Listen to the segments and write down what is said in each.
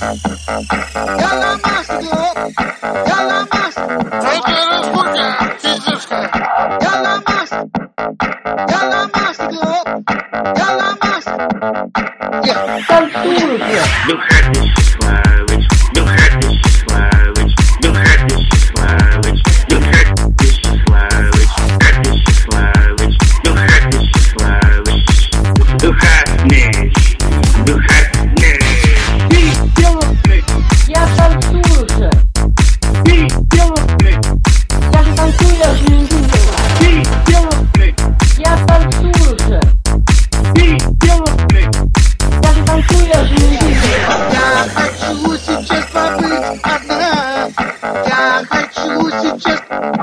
Я на Москве, я на Москве. Третья республика физическая. Я на Москве, я на Москве, я на Москве. Танцуйте. Был happy Сеславич, был happy Сеславич, был happy Сеславич, был happy Сеславич, happy Сеславич, был happy Сеславич, был happy, был happy. Ты делай, я танцую же. Ты делай, я же танцую, я же не видела. Ты делай, я танцую же. Ты делай, я же танцую, я же не видела. Я хочу сейчас побыть одна. Я хочу сейчас.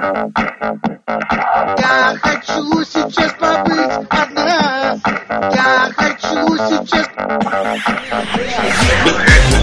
Я хочу сейчас побыть одна. Я хочу сейчас. Был happy